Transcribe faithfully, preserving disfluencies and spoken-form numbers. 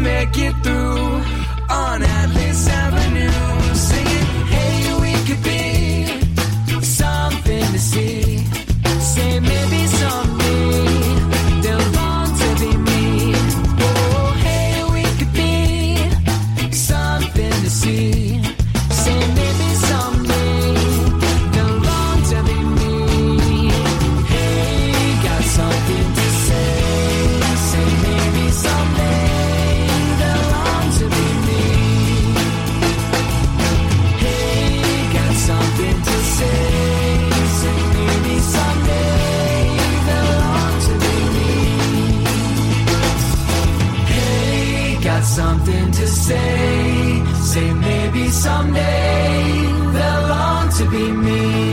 make it through on Atlas Avenue, singing, hey, we could be something to see. Say maybe someday they'll want to be me. Oh, hey, we could be something to see. Say maybe someday they'll want to be me. Hey, got something to say. Say maybe someday they'll want to be me. Hey, got something to say. Say maybe someday they'll want to be me. Hey, got something to say. Say maybe someday they'll want to be me.